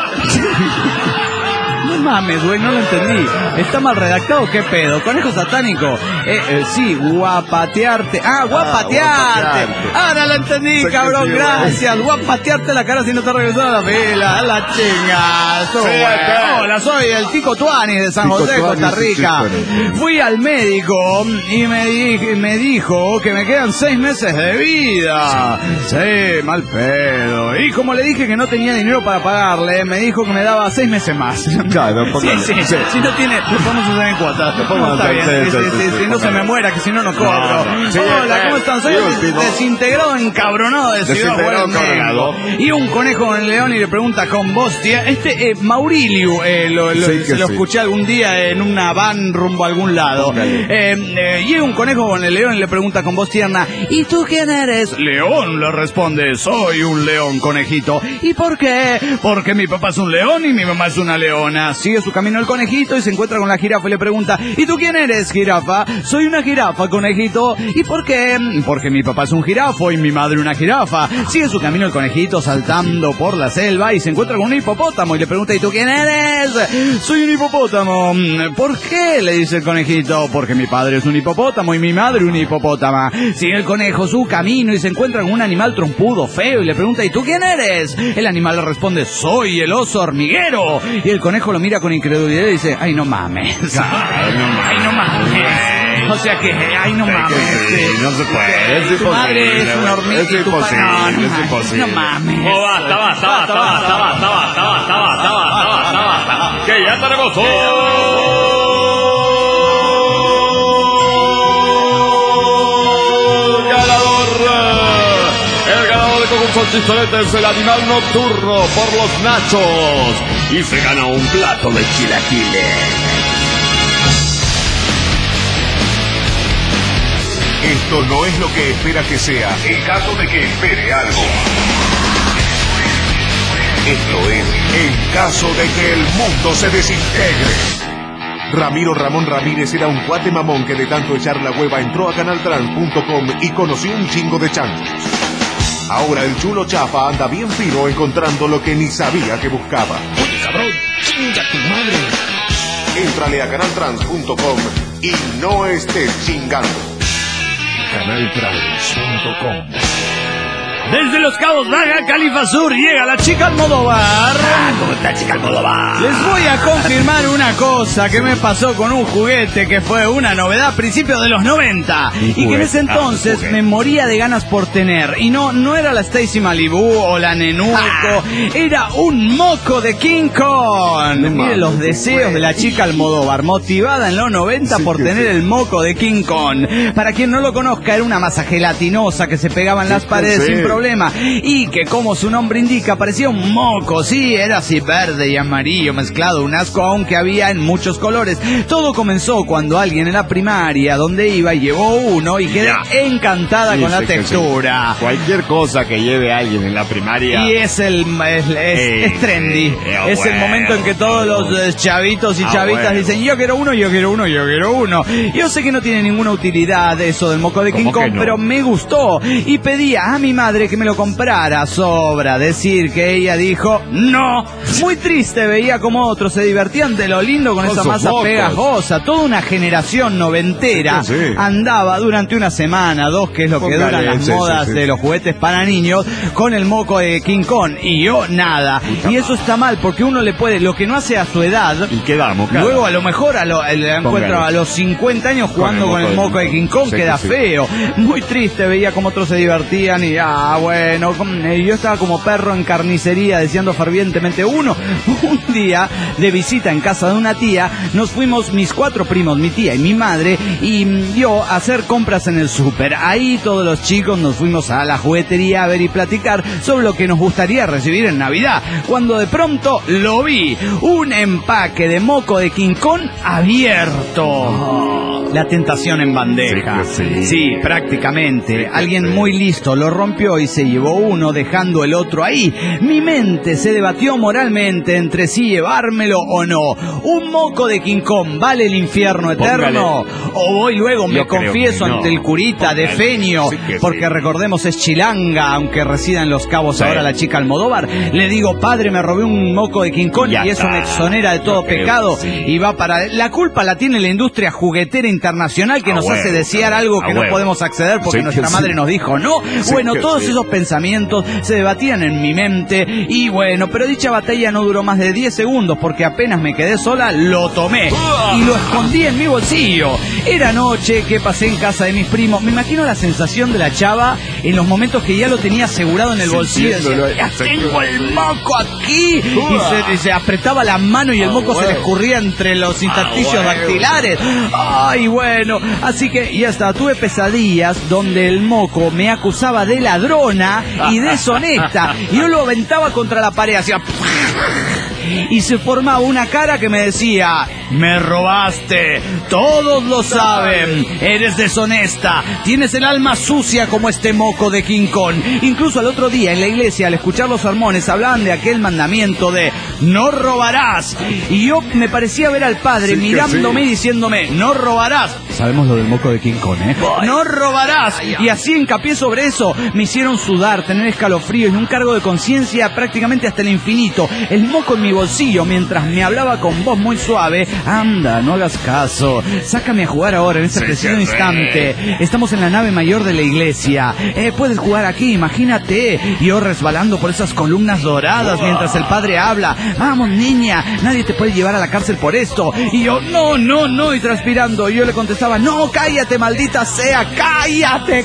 B: No mames, güey, no lo entendí. ¿Está mal redactado? ¿Qué pedo? Conejo satánico. Sí, guapatearte. Guapatearte. Ahora lo entendí, cabrón, gracias. Guapatearte la cara si no te regresas a la fila. A la chinga. Hola, soy el Tico Tuani de San José, Costa Rica. Fui al médico y me dijo que me quedan 6 meses de vida. Sí, mal pedo. Y como le dije que no tenía dinero para pagarle, me dijo que me daba 6 meses más.
C: Claro,
B: sí. Si no tiene, lo podemos usar en cuotas. Está bien, si no se me muera, que si no, no cobro. Hola, ¿cómo están? Soy el desintegrado encabronado de Ciudad Juárez. Y un conejo en León y le pregunta con voz tía, Maurilio, se lo escuché algún día en una van rumbo a algún lado. Y un conejo con el león y le pregunta con voz tierna, ¿y tú quién eres? León, le responde, soy un león, conejito. ¿Y por qué? Porque mi papá es un león y mi mamá es una leona. Sigue su camino el conejito y se encuentra con la jirafa y le pregunta, ¿y tú quién eres, jirafa? Soy una jirafa, conejito. ¿Y por qué? Porque mi papá es un jirafo y mi madre una jirafa. Sigue su camino el conejito saltando por la selva y se encuentra con un hipopótamo y le pregunta, ¿y tú quién eres? Soy un hipopótamo. ¿Por qué? Le dice el conejito. Porque mi padre es un hipopótamo y mi madre una hipopótama. Sigue el conejo su camino y se encuentra con un animal trompudo, feo y le pregunta, ¿y tú quién eres? El animal le responde, soy el oso hormiguero. Y el conejo lo mira con incredulidad y dice, ay no mames. Ay no mames. O sea que, ay no mames.
C: No se puede. Es
B: tu madre es una hormiga.
C: Es imposible. Es imposible.
B: No mames.
E: Basta. Que ya tenemos concurso Chistorete es el animal nocturno por los nachos y se gana un plato de chilaquiles.
A: Esto no es lo que espera que sea, en caso de que espere algo. Esto es en caso de que el mundo se desintegre. Ramiro Ramón Ramírez era un cuate mamón que de tanto echar la hueva entró a canaltrans.com y conoció un chingo de changos. Ahora el chulo Chapa anda bien fino encontrando lo que ni sabía que buscaba.
E: Oye, cabrón, chinga tu madre.
A: Éntrale a canaltrans.com y no estés chingando.
E: Canaltrans.com.
B: Desde Los Cabos, Baja Califa Sur, llega la chica Almodóvar.
E: ¿Cómo está, chica Almodóvar?
B: Les voy a confirmar una cosa que me pasó con un juguete que fue una novedad a principios de los 90 y que en ese entonces me moría de ganas por tener. Y no era la Stacy Malibu o la Nenuco, era un moco de King Kong. Mire los deseos de la chica Almodóvar, motivada en los 90 por tener el moco de King Kong. Para quien no lo conozca, era una masa gelatinosa que se pegaba en las paredes sin problema y que, como su nombre indica, parecía un moco. Sí, era así verde y amarillo mezclado, un asco, aunque había en muchos colores. Todo comenzó cuando alguien en la primaria donde iba llevó uno y quedé encantada con la textura.
C: Cualquier cosa que lleve a alguien en la primaria.
B: Y es trendy. Es el momento en que todos los chavitos y chavitas dicen: yo quiero uno, yo quiero uno, yo quiero uno. Yo sé que no tiene ninguna utilidad eso del moco de King Kong, pero me gustó y pedía a mi madre que me lo comprara. Sobra decir que ella dijo no. Muy triste, veía como otros se divertían de lo lindo con esa masa pegajosa. Toda una generación noventera andaba durante una semana, dos, que es lo que duran las modas de los juguetes para niños, con el moco de King Kong, y yo nada. Y eso está mal, porque uno le puede, lo que no hace a su edad,
C: y quedamos, claro.
B: Luego a lo mejor encuentro a los 50 años jugando con el moco de King Kong, queda feo. Muy triste, veía como otros se divertían y bueno, yo estaba como perro en carnicería deseando fervientemente uno. Un día, de visita en casa de una tía, nos fuimos mis 4 primos, mi tía y mi madre, y yo a hacer compras en el súper. Ahí todos los chicos nos fuimos a la juguetería a ver y platicar sobre lo que nos gustaría recibir en Navidad, cuando de pronto lo vi, un empaque de moco de King Kong abierto. La tentación en bandeja. Sí, prácticamente. Alguien muy listo lo rompió y se llevó uno, dejando el otro ahí. Mi mente se debatió moralmente entre si llevármelo o no. ¿Un moco de King Kong vale el infierno eterno? O voy luego, me confieso ante el curita de Fenio, porque recordemos es chilanga, aunque resida en Los Cabos ahora la chica Almodóvar. Le digo: padre, me robé un moco de King Kong y eso me exonera de todo pecado. Y va para... La culpa la tiene la industria juguetera internacional, que nos hace desear algo que no podemos acceder porque nuestra madre nos dijo no. Bueno, todos esos pensamientos se debatían en mi mente y bueno, pero dicha batalla no duró más de 10 segundos porque apenas me quedé sola, lo tomé y lo escondí en mi bolsillo. Era noche que pasé en casa de mis primos. Me imagino la sensación de la chava en los momentos que ya lo tenía asegurado en el bolsillo. Decía: ya tengo el moco aquí. Y se apretaba la mano y el moco se le escurría entre los intersticios dactilares. Ay, bueno, así que ya está. Tuve pesadillas donde el moco me acusaba de ladrona y deshonesta y yo lo aventaba contra la pared, hacía y se formaba una cara que me decía: me robaste, todos lo saben, eres deshonesta, tienes el alma sucia como este moco de King Kong. Incluso al otro día en la iglesia, al escuchar los sermones, hablaban de aquel mandamiento de no robarás, y yo me parecía ver al padre mirándome y diciéndome: no robarás. Sabemos lo del moco de King Kong, no robarás. Y así hincapié sobre eso. Me hicieron sudar, tener escalofríos y un cargo de conciencia prácticamente hasta el infinito. El moco en mi bolsillo mientras me hablaba con voz muy suave: anda, no hagas caso, sácame a jugar ahora en este preciso instante. Estamos en la nave mayor de la iglesia, puedes jugar aquí, imagínate. Y yo resbalando por esas columnas doradas mientras el padre habla: vamos, niña, nadie te puede llevar a la cárcel por esto. Y yo: no, y transpirando. Y yo le contestaba: no, cállate, maldita sea, cállate.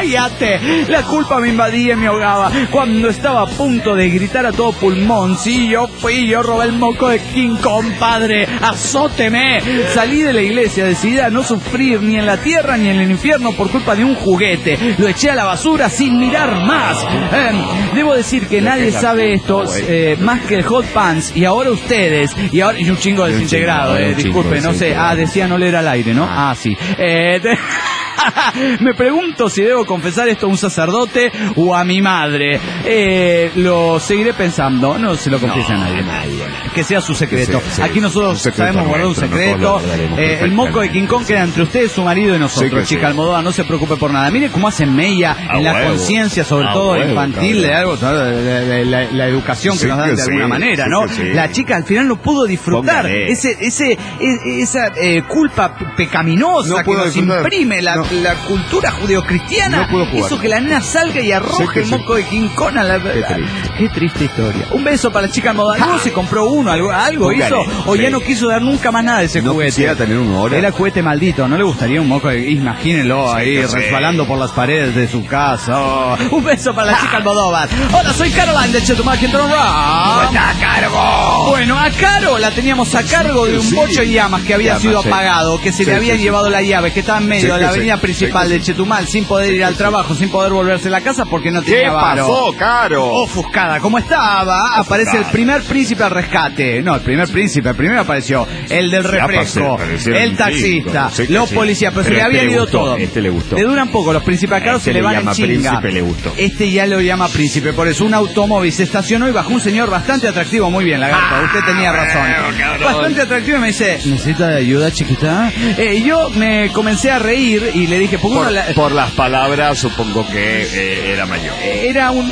B: La culpa me invadía y me ahogaba cuando estaba a punto de gritar a todo pulmón: sí, yo robé el moco de King Kong, padre, azóteme. Salí de la iglesia decidida a no sufrir ni en la tierra ni en el infierno por culpa de un juguete. Lo eché a la basura sin mirar más. Debo decir que nadie sabe esto más que el Hot Pants, y ahora ustedes, y un chingo desintegrado, disculpe, no sé, decía no leer al aire, ¿no? Sí. Me pregunto si debo confesar esto a un sacerdote o a mi madre. Lo seguiré pensando. No se lo confiese a nadie. Que sea su secreto.
C: Sí.
B: Aquí nosotros sabemos guardar un secreto. El moco de King Kong queda entre usted, su marido y nosotros. Chica Almodóvar, no se preocupe por nada. Mire cómo hacen mella en la conciencia, sobre todo infantil, de algo, de la educación que nos dan de alguna manera, ¿no? La chica al final no pudo disfrutar esa culpa pecaminosa que nos imprime la cultura judeocristiana. Hizo que la nena salga y arroje el moco de King Kong a la... Qué triste historia. Un beso para la chica Almodóvar. ¿Luego se compró uno? ¿Algo hizo? ¿O ya no quiso dar nunca más nada de ese juguete?
C: Quisiera tener uno ahora.
B: Era juguete maldito. ¿No le gustaría un moco? Imagínenlo ahí resbalando por las paredes de su casa. Un beso para la chica Almodóvar. Hola, soy Caroline de Chetumal, que entró
C: ¡Está a cargo!
B: Bueno, a Caro la teníamos a cargo de un bocho de llamas que había sido apagado, que se le habían llevado la llave, que estaba en medio de la avenida principal de Chetumal, sin poder ir al trabajo, sin poder volverse a la casa porque no tenía varo.
C: ¿Qué pasó, Caro?
B: Ofuscada como estaba, aparece el primer príncipe al rescate. No, el primer príncipe, el primero apareció el del refresco, el taxista, los policías, pero se le habían ido todo.
C: Le gustó.
B: Le duran poco, los príncipes a Caro se le van en chinga.
C: Le gustó.
B: Este ya lo llama príncipe, por eso un automóvil se estacionó y bajó un señor bastante atractivo. Muy bien, lagarto, usted tenía razón. Bastante atractivo y me dice, ¿necesita ayuda, chiquita? Yo me comencé a reír y le dije,
C: por las palabras supongo que era mayor.
B: Era un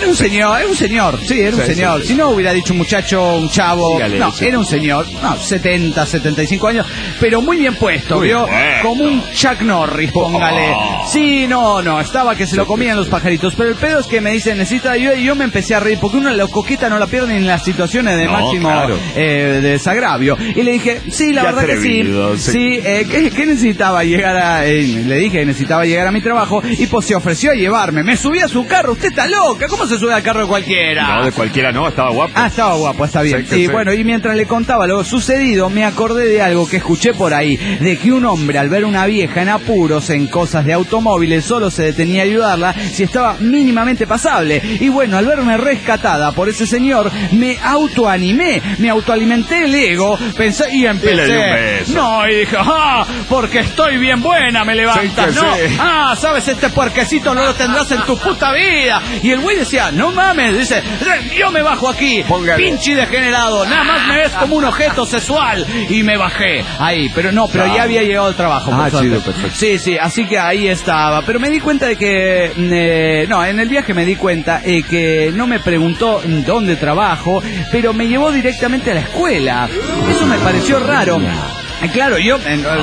B: señor. Sí, era un señor. Si no hubiera dicho un muchacho, un chavo. Dígale, no, era un señor. No, 70, 75 años, pero muy bien puesto, ¿vio? Como un Chuck Norris, póngale. Sí, no, estaba que se lo comían los pajaritos, pero el pedo es que me dice, necesita ayuda, y yo me empecé a reír, porque uno la coqueta no la pierde ni en las situaciones de máximo desagravio. Y le dije, sí, la verdad que sí. Sí, ¿qué necesitaba llegar a...? Le dije que necesitaba llegar a mi trabajo, y pues se ofreció a llevarme. Me subí a su carro, usted está loca, ¿cómo se sube al carro de cualquiera?
C: No, de cualquiera no, estaba guapo.
B: Estaba guapo, está bien. Sí, bueno, y mientras le contaba lo sucedido, me acordé de algo que escuché por ahí, de que un hombre al ver una vieja en apuros en cosas de automóviles solo se detenía a ayudarla si estaba mínimamente pasable. Y bueno, al verme rescatada por ese señor, me autoanimé, me autoalimenté el ego, pensé y empecé. No, y dije, porque estoy bien buena, me levantas, ¿no? ¿Sabes? Este puerquecito no lo tendrás en tu puta vida. Y el güey decía, no mames, dice, yo me bajo aquí, pinche degenerado, nada más me ves como un objeto sexual. Y me bajé ahí, pero ya había llegado al trabajo.
C: Chido, perfecto.
B: Sí, así que ahí estaba. Pero me di cuenta de que, en el viaje me di cuenta que no me preguntó dónde trabajo, pero me llevó directamente a la escuela. Eso me pareció raro. Claro, yo,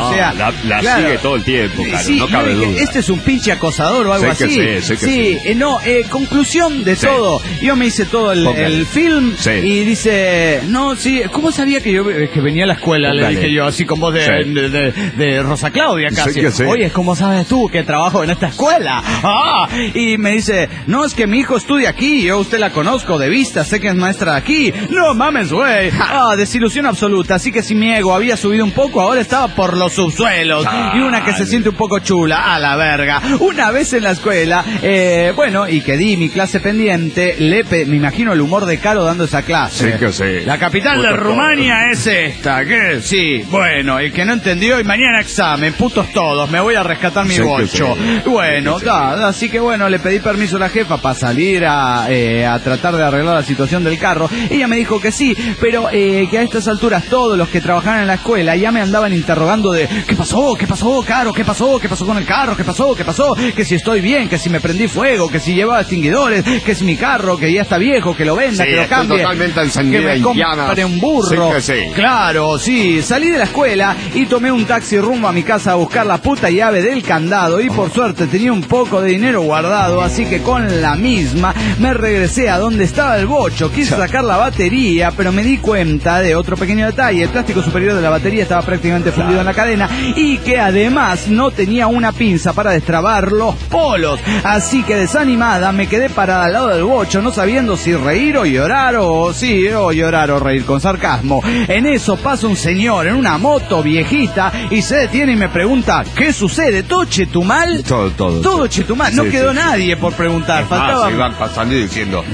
C: la sigue todo el tiempo, claro, no cabe duda.
B: Este es un pinche acosador o algo así. Conclusión de todo. Yo me hice todo el film y dice, ¿cómo sabía que venía a la escuela? Le dije yo, así como de Rosa Claudia casi. Oye, ¿cómo sabes tú que trabajo en esta escuela? Y me dice, no, es que mi hijo estudia aquí, yo usted la conozco de vista, sé que es maestra de aquí. No mames, güey. Desilusión absoluta, así que si mi ego había subido un poco, ahora estaba por los subsuelos. Y una que se siente un poco chula, a la verga. Una vez en la escuela, y que di mi clase pendiente, me imagino el humor de Caro dando esa clase. La capital de Rumania es esta. ¿Qué? Sí, bueno, el que no entendió, y mañana examen, putos todos, me voy a rescatar mi bocho. Bueno, así que le pedí permiso a la jefa para salir a tratar de arreglar la situación del carro. Ella me dijo que sí, pero que a estas alturas todos los que trabajaban en la escuela ya me andaban interrogando de ¿qué pasó, Caro? ¿Qué pasó con el carro? ¿Qué pasó? Que si estoy bien, que si me prendí fuego, que si llevaba extinguidores, que si mi carro, que ya está viejo, que lo venda, que lo cambie,
C: totalmente
B: que me compre un burro. Claro, salí de la escuela y tomé un taxi rumbo a mi casa a buscar la puta llave del candado, y por suerte tenía un poco de dinero guardado, así que con la misma me regresé a donde estaba el bocho. Quise sacar la batería, pero me di cuenta de otro pequeño detalle: el plástico superior de la batería estaba prácticamente fundido en la cadena, y que además no tenía una pinza para destrabar los polos. Así que desanimada me quedé parada al lado del bocho, no sabiendo si reír o llorar, o llorar o reír con sarcasmo. En eso pasa un señor en una moto viejita y se detiene y me pregunta, ¿qué sucede? ¿Todo Chetumal? Todo Chetumal, no quedó nadie por preguntar. Faltaba...
C: iban pasando y diciendo,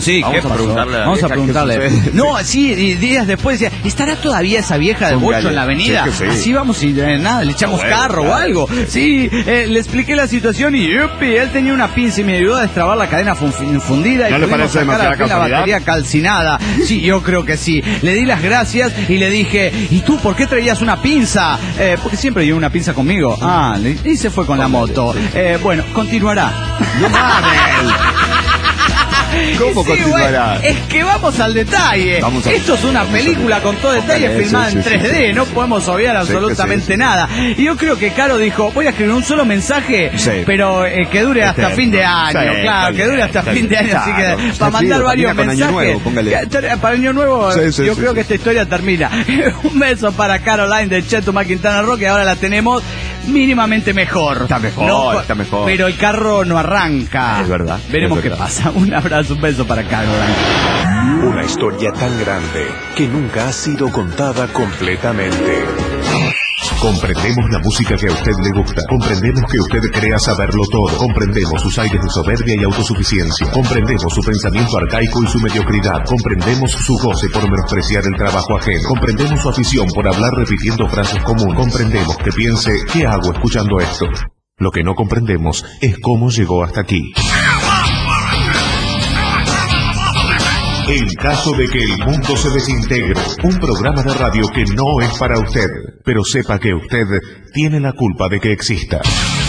B: vamos a preguntarle. No, y días después decía, ¿estará todavía esa vieja del bocho en la avenida?
C: Sí.
B: Así vamos y nada, le echamos carro o algo. Sí, le expliqué la situación y yupi, él tenía una pinza y me ayudó a destrabar la cadena fundida.
C: ¿No
B: y
C: le
B: pudimos
C: parece
B: sacar
C: demasiada
B: al fin la
C: casualidad?
B: batería calcinada. Sí, yo creo que sí. Le di las gracias y le dije, ¿y tú por qué traías una pinza? Porque siempre llevo una pinza conmigo. Y se fue con la moto. Bueno, continuará.
C: ¡No mames! ¿Cómo
B: Sí,
C: continuará?
B: bueno, es que vamos al detalle.
C: Vamos al
B: Esto es una
C: detalle,
B: película con todo detalle
C: Póngale,
B: filmada
C: sí,
B: en
C: sí,
B: 3D.
C: sí.
B: No podemos obviar absolutamente nada. Y yo creo que Caro dijo, voy a escribir un solo mensaje,
C: Sí.
B: pero que dure hasta
C: Eterno.
B: fin de año.
C: Sí,
B: claro, que dure hasta
C: está
B: fin de
C: bien,
B: año. Así
C: claro.
B: que
C: Sí,
B: para mandar
C: sí,
B: varios
C: termina con Año
B: mensajes.
C: Nuevo, póngale.
B: Para Año Nuevo,
C: Sí, sí,
B: yo
C: sí,
B: creo
C: sí.
B: que esta historia termina. Un beso para Caroline de Chetumal, Quintana Roo, que ahora la tenemos mínimamente mejor.
C: Está mejor, está mejor.
B: Pero el carro no arranca.
C: Es verdad,
B: Veremos
C: es
B: qué
C: verdad.
B: pasa. Un abrazo, un beso para Caroline.
A: Una historia tan grande que nunca ha sido contada completamente. Comprendemos la música que a usted le gusta. Comprendemos que usted crea saberlo todo. Comprendemos sus aires de soberbia y autosuficiencia. Comprendemos su pensamiento arcaico y su mediocridad. Comprendemos su goce por menospreciar el trabajo ajeno. Comprendemos su afición por hablar repitiendo frases comunes. Comprendemos que piense, ¿qué hago escuchando esto? Lo que no comprendemos es cómo llegó hasta aquí. En caso de que el mundo se desintegre, un programa de radio que no es para usted, pero sepa que usted tiene la culpa de que exista.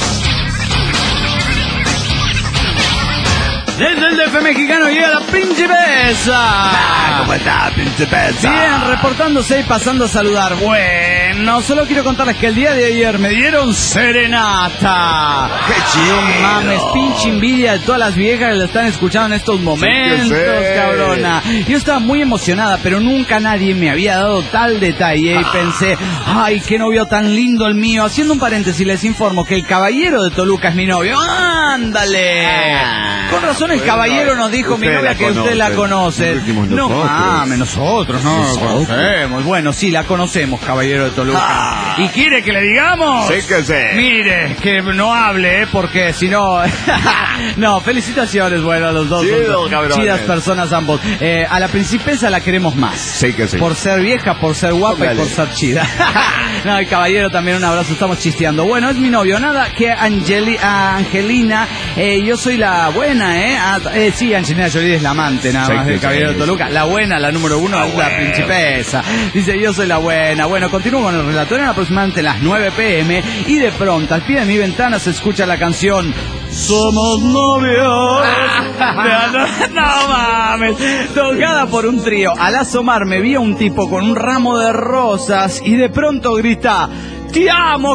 B: Desde el DF mexicano llega la Principesa.
C: ¿Cómo está, Principesa?
B: Bien, reportándose y pasando a saludar. Bueno, solo quiero contarles que el día de ayer me dieron serenata.
C: ¡Qué chido!
B: No mames, pinche envidia de todas las viejas que lo están escuchando en estos momentos,
C: sé.
B: cabrona. Yo estaba muy emocionada, pero nunca nadie me había dado tal detalle y pensé, ay, qué novio tan lindo el mío. Haciendo un paréntesis, les informo que el caballero de Toluca es mi novio. ¡Ándale! Con razón el caballero nos dijo, mi
C: Usted
B: novia,
C: la
B: que usted la conoce.
C: Nosotros dijimos
B: No
C: nosotros.
B: mames, nosotros no la conocemos. Bueno, sí, la conocemos, caballero de Toluca. ¿Y quiere que le digamos?
C: Sí que sí.
B: Mire, que no hable, porque si no... No, felicitaciones, bueno, a los dos.
C: Chido,
B: son
C: cabrones.
B: chidas personas ambos. A la Principesa la queremos más.
C: Sí que sí.
B: Por ser vieja, por ser guapa
C: Póngale.
B: y por ser chida. No, el caballero también, un abrazo, estamos chisteando. Bueno, es mi novio, nada que Angelina, yo soy la buena, sí, Angelina Jolie es la amante, nada
C: Sí,
B: más
C: que
B: del caballero
C: sí.
B: de Toluca. La buena, la número uno, es la
C: bueno.
B: Principesa. Dice, yo soy la buena. Bueno, continúo con el relato. Eran aproximadamente las 9 p.m. y de pronto, al pie de mi ventana se escucha la canción Somos novios. No mames. Tocada por un trío. Al asomarme vi a un tipo con un ramo de rosas y de pronto grita: ¡Te amo,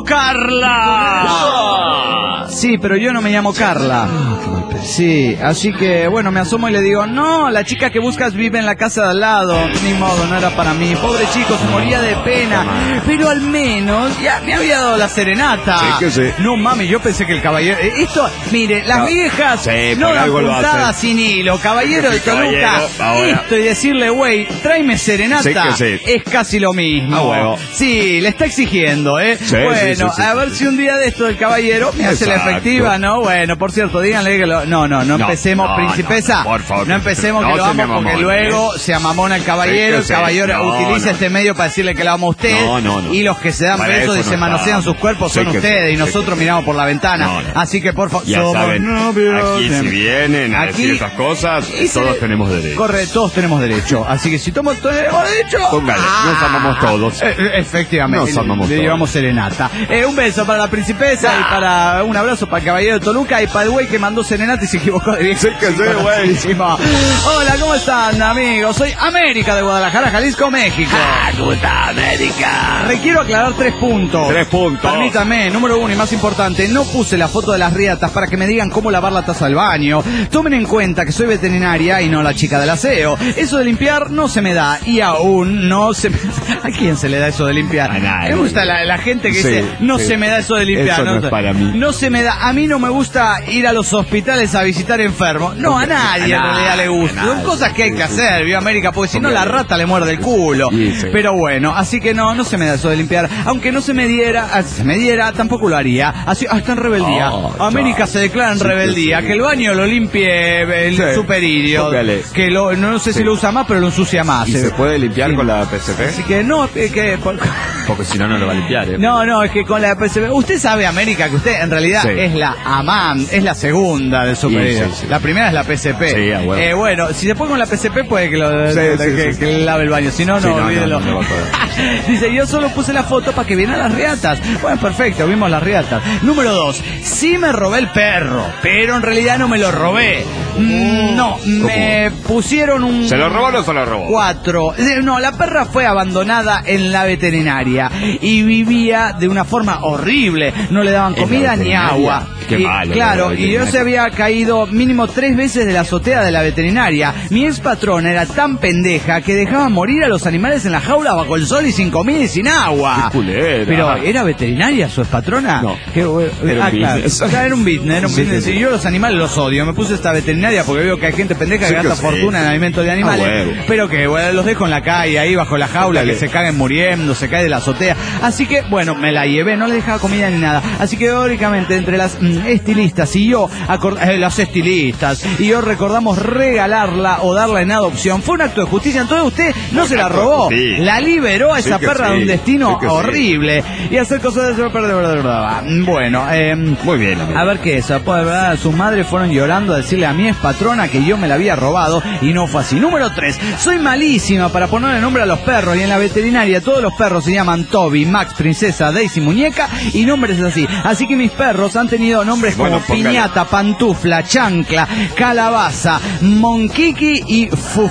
B: Carla! Sí, pero yo no me llamo Carla. Sí, así que bueno, me asomo y le digo, no, la chica que buscas vive en la casa de al lado. Ni modo, no era para mí. Pobre chico, se moría de pena. Pero al menos ya me había dado la serenata.
C: Sí que sí.
B: No mames, yo pensé que el caballero... Esto, mire, las
C: No.
B: viejas
C: Sí,
B: no
C: por
B: dan
C: algo lo
B: puntadas
C: hacen.
B: sin hilo. Caballero de
C: Sí, caballero,
B: Toluca,
C: ahora.
B: esto y decirle, güey, tráeme serenata,
C: Sí que sí.
B: es casi lo mismo.
C: A huevo.
B: Sí, le está exigiendo, ¿eh?
C: Sí,
B: bueno,
C: sí, sí,
B: a
C: sí,
B: ver
C: sí,
B: si un día de esto el caballero me hace la
C: Exacto.
B: efectiva, ¿no? Bueno, por cierto, díganle que lo... No, empecemos,
C: no,
B: Principesa.
C: no, por favor,
B: no empecemos
C: no
B: que lo
C: se
B: vamos
C: me
B: porque
C: amamone,
B: luego se amamona el caballero.
C: Sí que
B: El caballero
C: sí. No,
B: utiliza
C: no.
B: este medio para decirle que lo amo a usted.
C: No.
B: Y los que se dan
C: Para
B: besos
C: eso
B: y se
C: no
B: manosean
C: estamos.
B: sus cuerpos
C: Sí
B: son
C: que
B: ustedes
C: sí,
B: y
C: sí
B: nosotros
C: que sí.
B: miramos por la ventana.
C: No.
B: Así que por favor,
C: Ya
B: somos
C: saben,
B: novios.
C: aquí si vienen a
B: Aquí-
C: decir esas cosas,
B: y se-
C: todos tenemos derecho.
B: Corre, todos tenemos derecho. Así que si tenemos derecho...
C: Póngale, nos amamos todos.
B: Efectivamente,
C: Nos amamos
B: le
C: todos.
B: llevamos serenata. Un beso para la Principesa y para un abrazo para el caballero de Toluca y para el güey que mandó serenata y se equivocó de vieja.
C: Sí que sí, güey.
B: Buenísimo. Hola, ¿cómo están, amigos? Soy América de Guadalajara, Jalisco, México.
C: ¿Cómo está América?
B: Requiero aclarar 3 puntos.
C: 3 puntos.
B: Permítame, número 1 y más importante, no puse la foto de las riatas para que me digan cómo lavar la taza del baño. Tomen en cuenta que soy veterinaria y no la chica del aseo. Eso de limpiar no se me da y aún no se me... ¿A quién se le da eso de limpiar?
C: A nadie.
B: Me gusta la gente que dice, no se me da eso de limpiar.
C: Eso no es para mí.
B: No se me da. A mí no me gusta ir a los hospitales a visitar enfermos. No, a nadie en realidad le gusta. Son cosas que hay que hacer, Viva América, porque si no la rata le muerde el culo. Pero bueno, así que no se me da eso de limpiar. Aunque no se me diera, tampoco lo haría. Así, está en rebeldía. América se declara en rebeldía. Que el baño lo limpie el superior. Que no sé si lo usa más, pero lo ensucia más.
C: ¿Y se puede limpiar con la PCP?
B: Así que no,
C: porque si no lo va a limpiar.
B: No, es que con la PCP. Usted sabe, América, que usted en realidad es la es la segunda del superior. La primera es la PCP. Sí, bueno, si se pone con la PCP puede que que lave el baño. Si no, olvídelo. No dice, yo solo puse la foto para que vieran las riatas. Bueno, perfecto, vimos las riatas. Número 2, sí me robé el perro, pero en realidad no me lo robé. No, me pusieron un...
C: ¿Se lo robó o no se lo robó?
B: 4. No, la perra fue abandonada en la veterinaria y vivía de una forma horrible. No le daban comida ni agua.
C: Qué malo.
B: Claro, y yo se había caído mínimo 3 veces de la azotea de la veterinaria. Mi ex patrona era tan pendeja que dejaba morir a los animales en la jaula bajo el sol y sin comida y sin agua.
C: Qué culera.
B: Pero, ¿era veterinaria su ex patrona?
C: No.
B: Era un business. Sí. Yo los animales los odio. Me puse esta veterinaria porque veo que hay gente pendeja que gasta fortuna en alimentos de animales. Pero que los dejo en la calle, ahí bajo la jaula, que se caguen muriendo, se cae de la azotea. Así que, bueno, me la llevé, no le dejaba comida ni nada. Así que, teóricamente, entre las estilistas y yo, las estilistas, y yo recordamos regalarla o darla en adopción. Fue un acto de justicia. Entonces usted no se la robó, la liberó a esa perra de un destino horrible. Y hacer cosas de verdad. Bueno,
C: muy bien.
B: A ver qué es. Sus madres fueron llorando a decirle a mi ex patrona que yo me la había robado y no fue así. Número 3, soy malísima para ponerle nombre a los perros y en la veterinaria todos los perros se llaman Toby, Max, Princesa, Daisy, Muñeca y nombres así. Así que mis perros han tenido nombres como Piñata, Pantufla, Chancla, Calabaza, Monquiqui y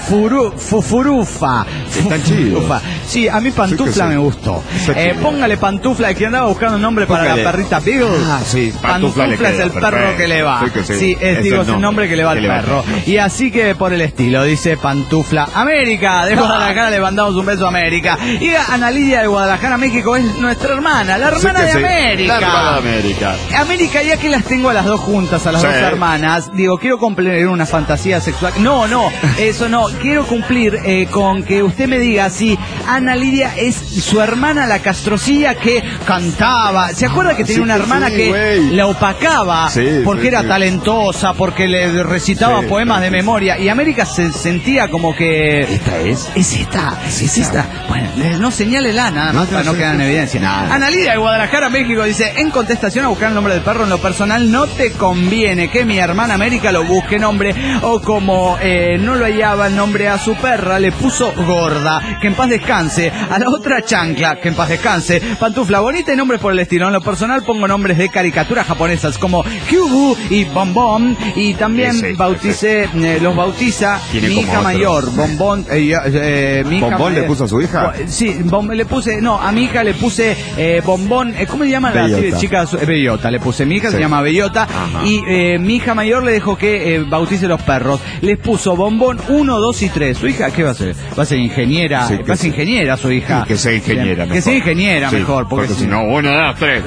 B: Fufurufa.
C: Están chidos.
B: Sí, a mí Pantufla me gustó. Póngale Pantufla, que andaba buscando un nombre para la perrita Beagle.
C: Sí,
B: Pantufla es el perro que le va. Sí, es el nombre que le va al perro. Y así que por el estilo, dice Pantufla. América, de Guadalajara le mandamos un beso a América. Y Ana Lidia de Guadalajara, México, es nuestra hermana, la hermana de América.
C: La hermana de América.
B: América, ya que las tengo a las dos juntas, a las dos hermanas, digo, quiero cumplir una fantasía sexual. No, eso no. Quiero cumplir con que usted me diga si Ana Lidia es su hermana, la castrocilla que cantaba. ¿Se acuerda que tenía una hermana que la opacaba porque era talentosa, porque le recitaba poemas de memoria? Y América se sentía como que... Es esta. Bueno, no señálela nada más para no quedar en evidencia. Ana Lidia de Guadalajara, México, dice, en contestación a buscar el nombre del perro, en lo personal no te conviene que mi hermana América lo busque nombre, o como no lo hallaba el nombre a su perra, le puso Gorda, que en paz descanse, a la otra Chancla, que en paz descanse, Pantufla, bonita y nombres por el estilo. En lo personal pongo nombres de caricaturas japonesas como Hyugu y Bombón, y también los bautiza mi hija mayor, Bombón. Mi hija
C: ¿Bombón le puso a su hija?
B: Sí, a mi hija le puse Bombón, ¿cómo le llaman las chicas? Bellota le puse, mi hija se llama Bellota. Y mi hija mayor le dejó que bautice los perros, les puso Bombón 1, 2 y 3. ¿Su hija qué va a ser? Va a ser ingeniera, va a ser ingeniera su hija.
C: Sí, que sea ingeniera mejor.
B: Que sea ingeniera mejor,
C: porque si no, 1, 2, 3.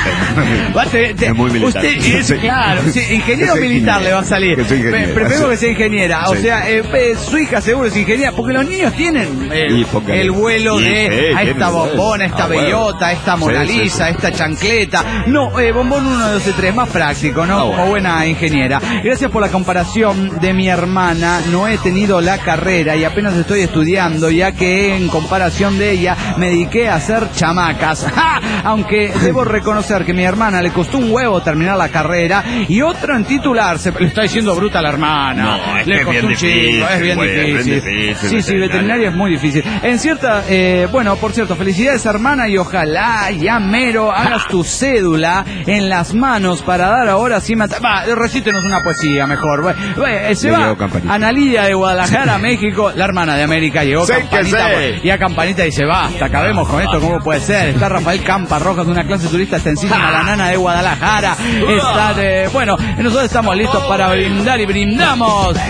B: Es muy militar. Claro, ingeniero militar le va a salir. Prefiero que sea ingeniera. O sea, su hija seguro es ingeniera, porque los niños tienen el vuelo de a esta Bombón, a esta Bellota, a esta Mona Lisa, a esta Chancleta. No, Bombón 1, 2 y 3, más práctico, ¿no? Como buena ingeniera. Gracias por la comparación de mi hermana. No he tenido la carrera y apenas estoy estudiando, ya que en comparación de ella me dediqué a hacer chamacas. ¡Ja! Aunque debo reconocer que a mi hermana le costó un huevo terminar la carrera y otro en titularse. Le está diciendo bruta a la hermana.
C: No,
B: le costó un chingo, es bien difícil. Sí, veterinaria es muy difícil. En cierta, por cierto, felicidades hermana, y ojalá ya mero hagas tu cédula en las manos para dar ahora sí recítenos una poesía mejor. Se va Ana Lidia de Guadalajara, México, la hermana de América, llegó Campanita, y a Campanita dice, basta, acabemos con esto, ¿cómo puede ser? Está Rafael Campa Rojas, de una clase turista extensísima, la nana de Guadalajara, nosotros estamos listos para brindar y brindamos.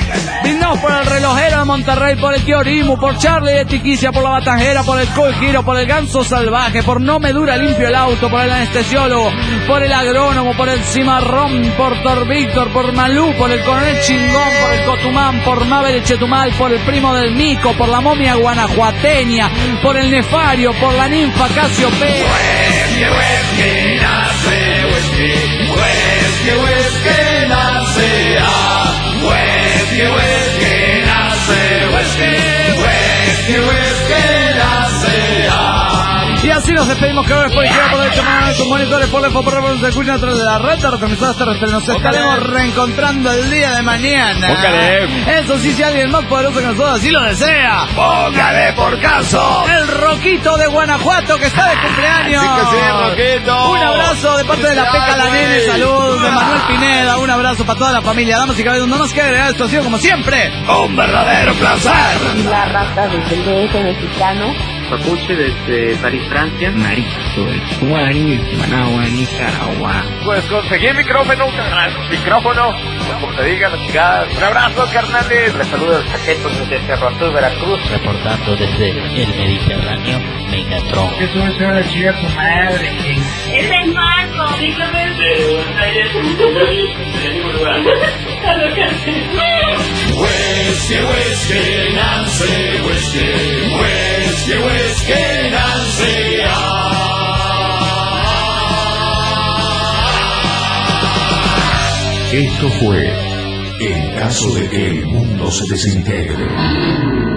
B: Brindamos por el relojero de Monterrey, por el tío Orimu, por Charlie de Tiquicia, por la batajera, por el Cool Giro, por el ganso salvaje, por No me dura limpio el auto, por el anestesiólogo, por el agrónomo, por el cimarrón, por Tor Víctor, por Malú, por el coronel Chingón, por el Cotumán, por Mabel de Chetumal, por el primo del Mico, por la momia guanajuateña, por el Nefario, por la ninfa Casiopea.
E: Whisky, nace, whisky, whisky, whisky, nace, whisky, whisky, nace, whisky, whisky, whisky, nace,
B: Y así nos despedimos, que ahora es por izquierda, por derecha, mano, sus monitores, por lejos, por nos escuchan a través de la red, retransmisoras terrestres. Nos estaremos reencontrando el día de mañana.
E: Póngale.
B: Eso sí, si alguien más poderoso que nosotros así lo desea.
E: póngale por caso.
B: El Roquito de Guanajuato, que está de cumpleaños.
E: Sí que sí, Roquito.
B: Un abrazo de parte de la Peca La Nene, salud de Manuel Pineda, un abrazo para toda la familia, damas y caballeros. No nos queda agregar, esto ha sido como siempre
E: Un verdadero placer.
F: La raza desde el DF mexicano.
G: Papuche desde París, Francia. Marito, Guaní, Managua, Nicaragua.
H: Pues conseguí micrófono, como te digan, un abrazo, carnales. Les saludo el Saqueto desde Cerro Azul, Veracruz.
I: Reportando desde el Mediterráneo, Megatron.
G: Eso es una chica tu madre.
F: Ese es Marco, dígame.
E: Whisky, whisky, Nancy, whisky, whisky, whisky, Nancy.
A: Esto fue En caso de que el mundo se desintegre.